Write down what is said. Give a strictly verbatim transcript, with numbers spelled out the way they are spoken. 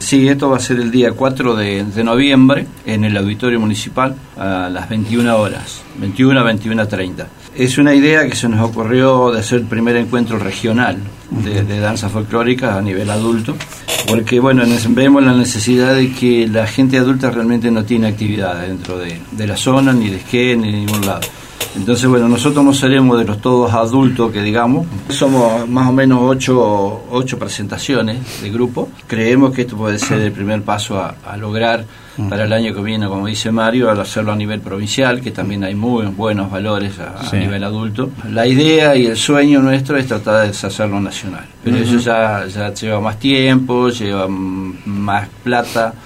Sí, esto va a ser el día cuatro de, de noviembre en el Auditorio Municipal a las veintiuna horas, veintiuna a veintiuna treinta. Es una idea que se nos ocurrió de hacer el primer encuentro regional de, de danza folclórica a nivel adulto, porque bueno, vemos la necesidad de que la gente adulta realmente no tiene actividad dentro de, de la zona, ni de esquí, ni de ningún lado. Entonces, bueno, nosotros no seremos de los todos adultos que digamos, somos más o menos ocho, ocho presentaciones de grupo. Creemos que esto puede ser el primer paso a, a lograr para el año que viene, como dice Mario, al hacerlo a nivel provincial, que también hay muy buenos valores a, sí. a nivel adulto. La idea y el sueño nuestro es tratar de hacerlo nacional, pero uh-huh. eso ya, ya lleva más tiempo, lleva más plata.